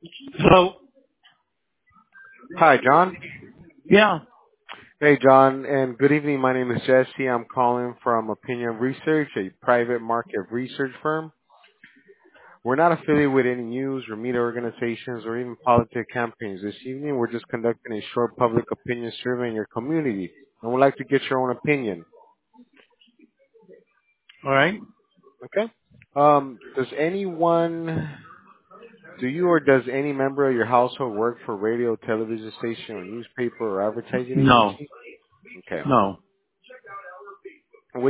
So, Hi, John. yeah, Hey, John, and good evening. My name is Jesse. I'm calling from Opinion Research, a private market research firm. We're not affiliated with any news or media organizations or even politic campaigns. This evening, we're just conducting a short public opinion survey in your community, and we'd like to get your own opinion. all right. Okay? Do you or does any member of your household work for radio, television station, or newspaper or advertising No, agency? Okay. no, Which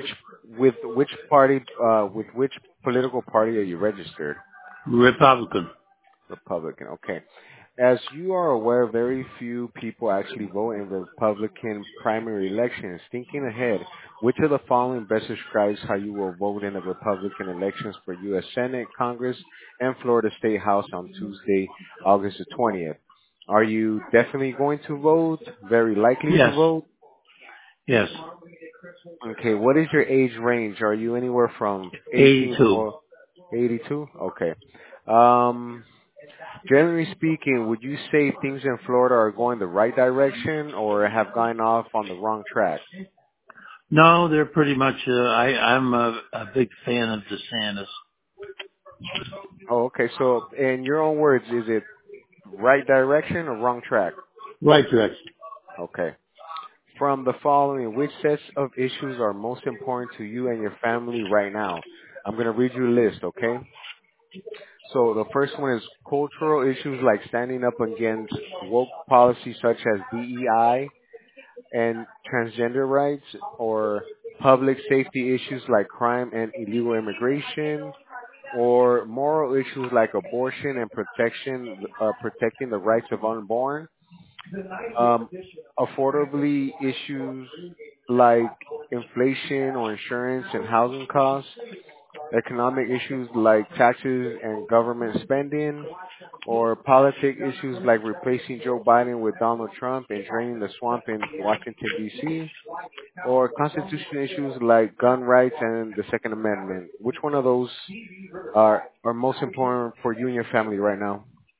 with which political party are you registered? Republican. Republican. Okay. As you are aware, very few people actually vote in Republican primary elections. Thinking ahead, which of the following best describes how you will vote in the Republican elections for U.S. Senate, Congress, and Florida State House on Tuesday, August the 20th? Are you definitely going to vote? Very likely to Yes, vote? yes. Okay. What is your age range? Are you anywhere from 18 82. or 82? Okay. Um, Generally speaking, would you say things in Florida are going the right direction or have gone off on the wrong track? No, they're pretty much, I'm a big fan of DeSantis. Oh, okay. So in your own words, is it right direction or wrong track? Right direction. Okay. From the following, which sets of issues are most important to you and your family right now? I'm going to read you a list, okay? So the first one is cultural issues like standing up against woke policies such as DEI and transgender rights, or public safety issues like crime and illegal immigration, or moral issues like abortion and protecting the rights of unborn, um, affordability issues like inflation or insurance and housing costs, economic issues like taxes and government spending, or politic issues like replacing Joe Biden with Donald Trump and draining the swamp in Washington, D.C., or constitutional issues like gun rights and the Second Amendment. Which one of those are most important for you and your family right now?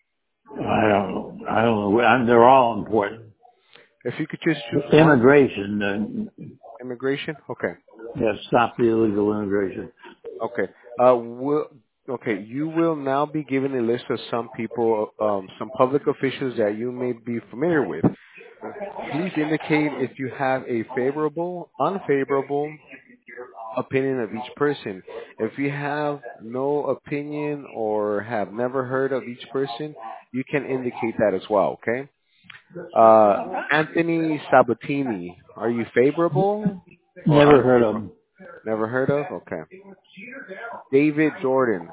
I don't know. They're all important. If you could just choose one, Immigration, immigration. Okay, yeah, stop the illegal immigration. okay. Okay, you will now be given a list of some people, some public officials that you may be familiar with. Please indicate if you have a favorable, unfavorable opinion of each person. If you have no opinion or have never heard of each person, you can indicate that as well, okay? Anthony Sabatini, are you favorable or Never heard of unfavorable? them. Never heard of? Okay. David Jordan.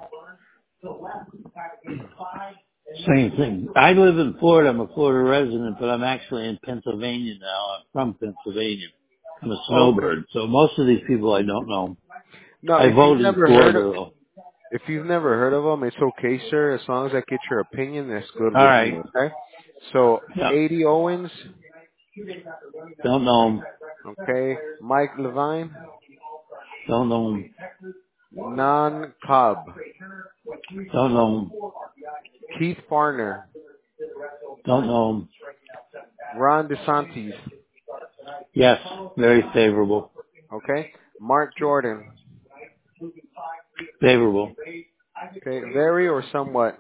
Same thing. I live in Florida. I'm a Florida resident, but I'm actually in Pennsylvania now. I'm from Pennsylvania. I'm a Oh, okay. snowbird. So most of these people I don't know. No, I vote in Florida though. if you've never heard of them, it's okay, sir. As long as I get your opinion, that's good All with me, right. okay? So, Yeah. 80 Owens, Don't know 'em. okay? Mike Levine, Don't know 'em. Nan Cobb, Don't know 'em. Keith Farner, Don't know 'em. Ron DeSantis, Yes. Very favorable. okay? Mark Jordan, Favorable. okay? Very or somewhat,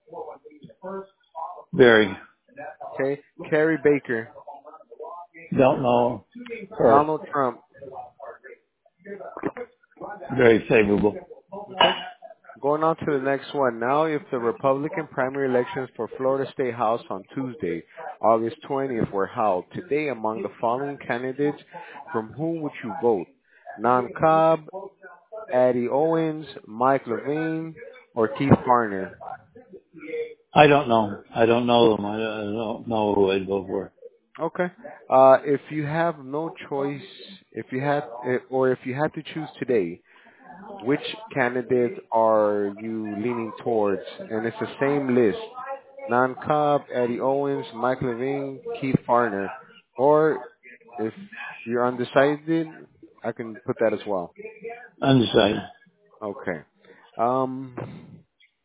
Very. okay? Kerry Baker, Don't know her. Donald Trump, Very favorable. okay? Going on to the next one. Now, if the Republican primary elections for Florida State House on Tuesday, August 20th were held today among the following candidates, from whom would you vote? Nan Cobb, Addie Owens, Mike Levine, or Keith Farner? I don't know. I don't know them. I don't know who I'd vote for. Okay. If you have no choice, if you had to choose today, which candidate are you leaning towards? And it's the same list. Nan Cobb, Eddie Owens, Mike Levine, Keith Farner. Or if you're undecided, I can put that as well. Undecided. Okay. Um,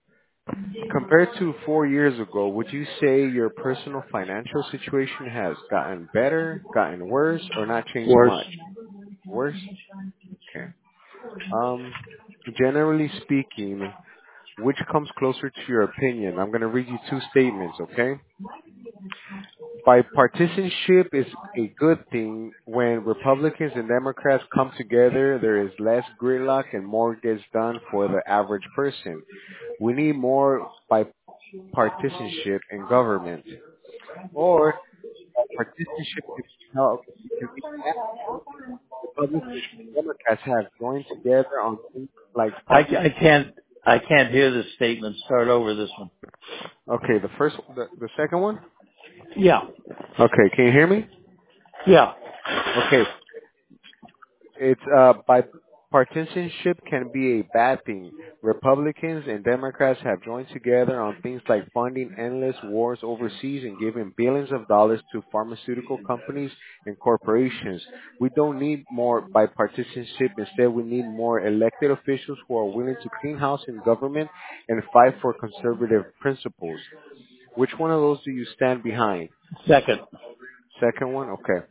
Compared to 4 years ago, would you say your personal financial situation has gotten better, gotten worse, or not changed Worse. much? Worse? Okay. Um, Generally speaking, which comes closer to your opinion? I'm going to read you two statements, okay? Bipartisanship is a good thing. When Republicans and Democrats come together, there is less gridlock and more gets done for the average person. We need more bipartisanship in government. Or bipartisanship can help. It can be bad. Republicans and Democrats have joined together on things like I, funding. I can't, I can't hear this statement. Start over this one. Okay, the second one. Yeah. Okay, can you hear me? Yeah. Okay, it's bipartisanship can be a bad thing. Republicans and Democrats have joined together on things like funding endless wars overseas and giving billions of dollars to pharmaceutical companies and corporations. We don't need more bipartisanship. Instead, we need more elected officials who are willing to clean house in government and fight for conservative principles. Which one of those do you stand behind? Second. Second one? Okay.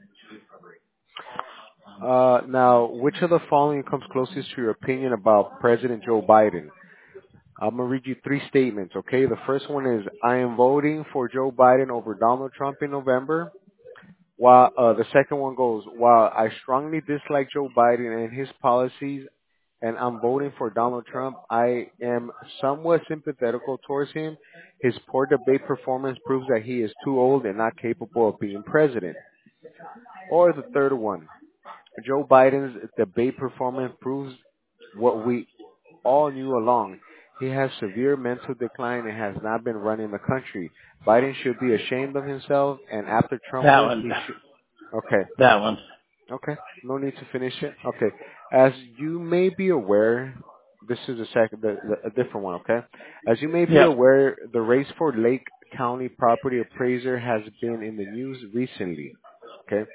Now, which of the following comes closest to your opinion about President Joe Biden? I'm going to read you three statements, okay? The first one is, I am voting for Joe Biden over Donald Trump in November. While the second one goes, while I strongly dislike Joe Biden and his policies, and I'm voting for Donald Trump, I am somewhat sympathetical towards him. His poor debate performance proves that he is too old and not capable of being president. Or the third one, Joe Biden's debate performance proves what we all knew along. He has severe mental decline and has not been running the country. Biden should be ashamed of himself, and after Trump That wins, one. he should. Okay, That one. okay, no need to finish it. Okay, as you may be aware, this is a different one. Okay, as you may be Yep. aware, the race for Lake County property appraiser has been in the news recently. Okay,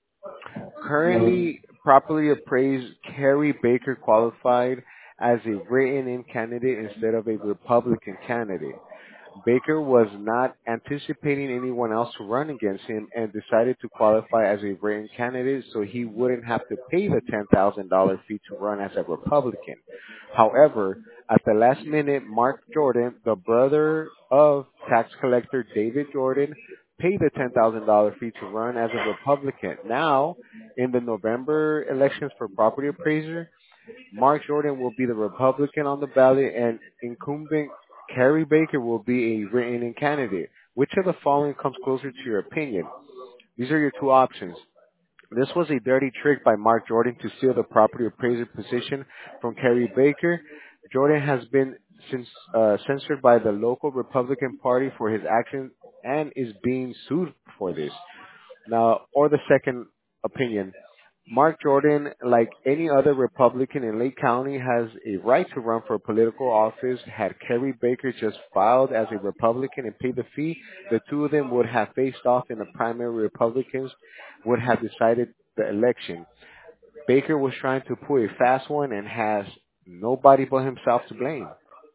currently properly appraised Carrie Baker qualified as a written-in candidate instead of a Republican candidate. Baker was not anticipating anyone else to run against him and decided to qualify as a written candidate so he wouldn't have to pay the $10,000 fee to run as a Republican. However, at the last minute, Mark Jordan, the brother of tax collector David Jordan, paid the $10,000 fee to run as a Republican. Now, in the November elections for property appraiser, Mark Jordan will be the Republican on the ballot, and incumbent Carrie Baker will be a written-in candidate. Which of the following comes closer to your opinion? These are your two options. This was a dirty trick by Mark Jordan to steal the property appraiser position from Carrie Baker. Jordan has been censored by the local Republican Party for his actions and is being sued for this. Now, or the second opinion, Mark Jordan, like any other Republican in Lake County, has a right to run for political office. Had Kerry Baker just filed as a Republican and paid the fee, the two of them would have faced off in the primary. Republicans would have decided the election. Baker was trying to pull a fast one and has nobody but himself to blame.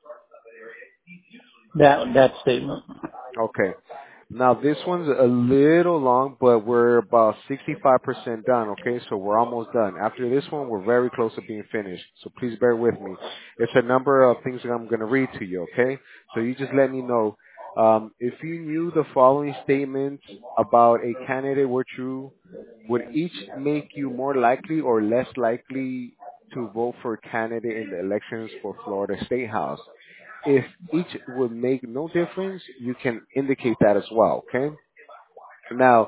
That statement. Okay. Now this one's a little long, but we're about 65% done, okay? So we're almost done. After this one, we're very close to being finished. So please bear with me. It's a number of things that I'm going to read to you, okay? So you just let me know. If you knew the following statements about a candidate were true, would each make you more likely or less likely to vote for a candidate in the elections for Florida State House? If each would make no difference, you can indicate that as well, okay? Now,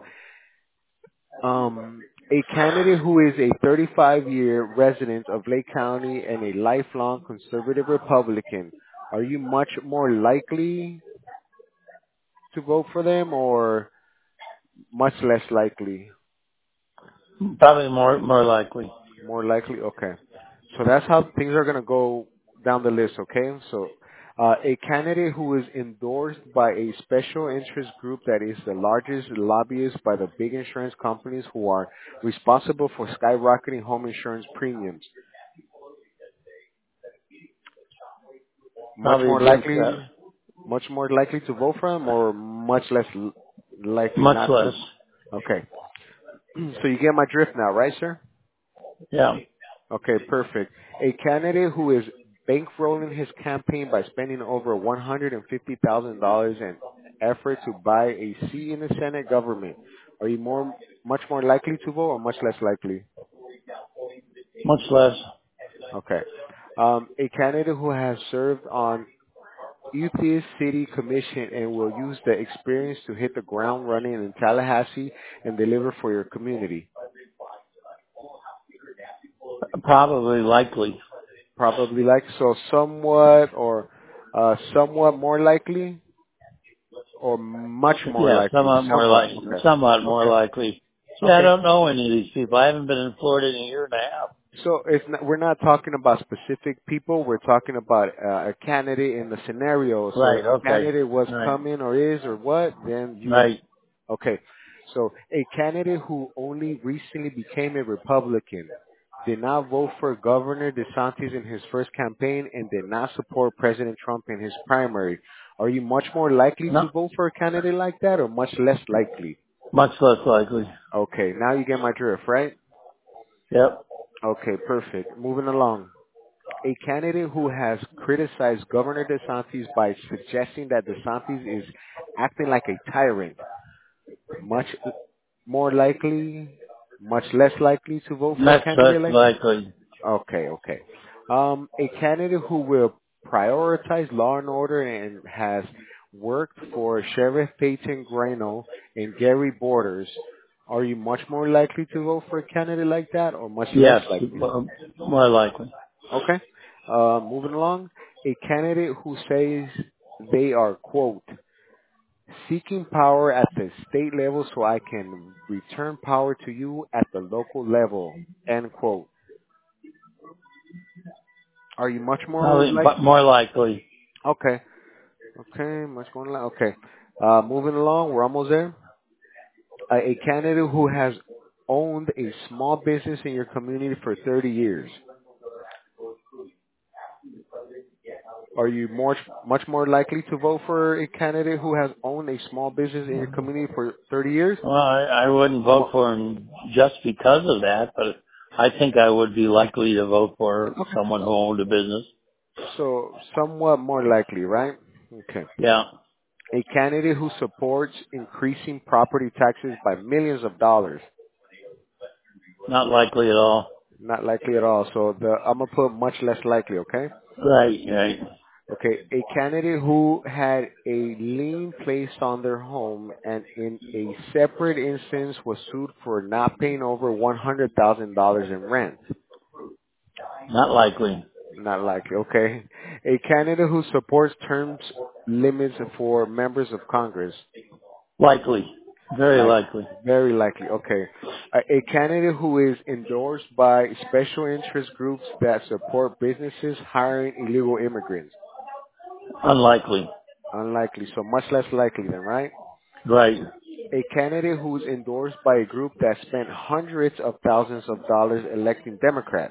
a candidate who is a 35-year resident of Lake County and a lifelong conservative Republican, are you much more likely to vote for them or much less likely? Probably more likely. More likely? Okay. So that's how things are going to go down the list, okay? So a candidate who is endorsed by a special interest group that is the largest lobbyist by the big insurance companies who are responsible for skyrocketing home insurance premiums. Much Probably more against likely, that. Much more likely to vote for him, or much less likely Much not less. to? Okay. So you get my drift now, right, sir? Yeah. Okay, perfect. A candidate who is bankrolling his campaign by spending over $150,000 in effort to buy a seat in the Senate government. Are you much more likely to vote or much less likely? Much less. Okay. A candidate who has served on Youth City Commission and will use the experience to hit the ground running in Tallahassee and deliver for your community. Probably likely. Probably like so, somewhat or somewhat more likely, or much more Yeah, likely. Somewhat. Okay. somewhat more Okay. likely. Yeah, I Okay. don't know any of these people. I haven't been in Florida in a year and a half. So we're not talking about specific people. We're talking about a candidate in the scenario. So Right, if the okay. candidate was Right. coming or is or what, then you would. Right. Okay. So a candidate who only recently became a Republican did not vote for Governor DeSantis in his first campaign and did not support President Trump in his primary. Are you much more likely No, to vote for a candidate like that or much less likely? much less likely. Okay. Now you get my drift, right? Yep. Okay. Perfect. Moving along. A candidate who has criticized Governor DeSantis by suggesting that DeSantis is acting like a tyrant, much more likely, much less likely to vote for a Much less candidate like that? likely. Okay, okay. A candidate who will prioritize law and order and has worked for Sheriff Peyton Grano and Gary Borders. Are you much more likely to vote for a candidate like that or much less Yes, likely? more likely. Okay. Moving along, a candidate who says they are, quote, seeking power at the state level so I can return power to you at the local level, end quote. Are you much more Probably like, more likely. okay, okay, much more like, okay. Moving along, we're almost there. A candidate who has owned a small business in your community for 30 years. Are you much more likely to vote for a candidate who has owned a small business in your community for 30 years? Well, I wouldn't vote for him just because of that, but I think I would be likely to vote for Okay. someone who owned a business. So somewhat more likely, right? Okay. Yeah, A candidate who supports increasing property taxes by millions of dollars. not likely at all. Not likely at all. So I'm gonna put much less likely, okay? Right, right. Okay. A candidate who had a lien placed on their home and in a separate instance was sued for not paying over $100,000 in rent. Not likely. Not likely. Okay. A candidate who supports terms limits for members of Congress. Likely. Very Like, likely. very likely. Okay. A candidate who is endorsed by special interest groups that support businesses hiring illegal immigrants. Unlikely. Unlikely. So much less likely then, right? Right. A candidate who is endorsed by a group that spent hundreds of thousands of dollars electing Democrats.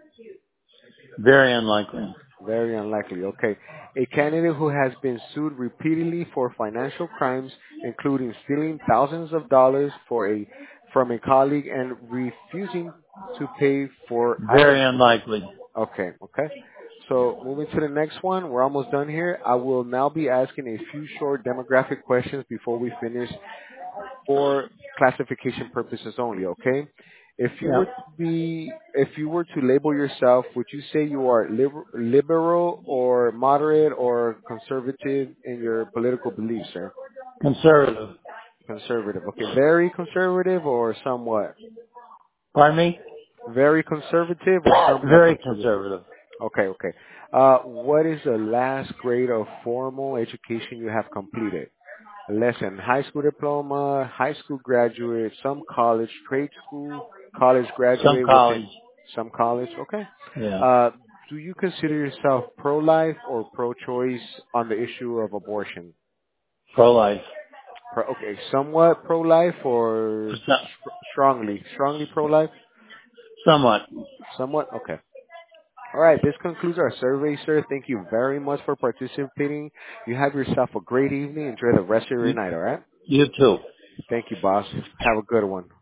Very unlikely. Very unlikely. Okay. A candidate who has been sued repeatedly for financial crimes, including stealing thousands of dollars from a colleague and refusing to pay for Very items. unlikely. Okay. Okay. So moving to the next one, we're almost done here. I will now be asking a few short demographic questions before we finish for classification purposes only, okay? Yeah. If you were to label yourself, would you say you are liberal or moderate or conservative in your political beliefs, sir? Conservative. Conservative, okay. Very conservative or somewhat? Pardon me? Very conservative or somewhat Very conservative? conservative. Okay, okay. What is the last grade of formal education you have completed? Less than high school diploma, high school graduate, some college, trade school, college Some graduate within college. some college. Okay. Yeah. Uh, do you consider yourself pro-life or pro-choice on the issue of abortion? Pro-life. Okay, somewhat pro-life or strongly pro-life? Somewhat. Somewhat. Okay. All right, this concludes our survey, sir. Thank you very much for participating. You have yourself a great evening. Enjoy the rest of your You, night, all right? you too. Thank you, boss. Have a good one.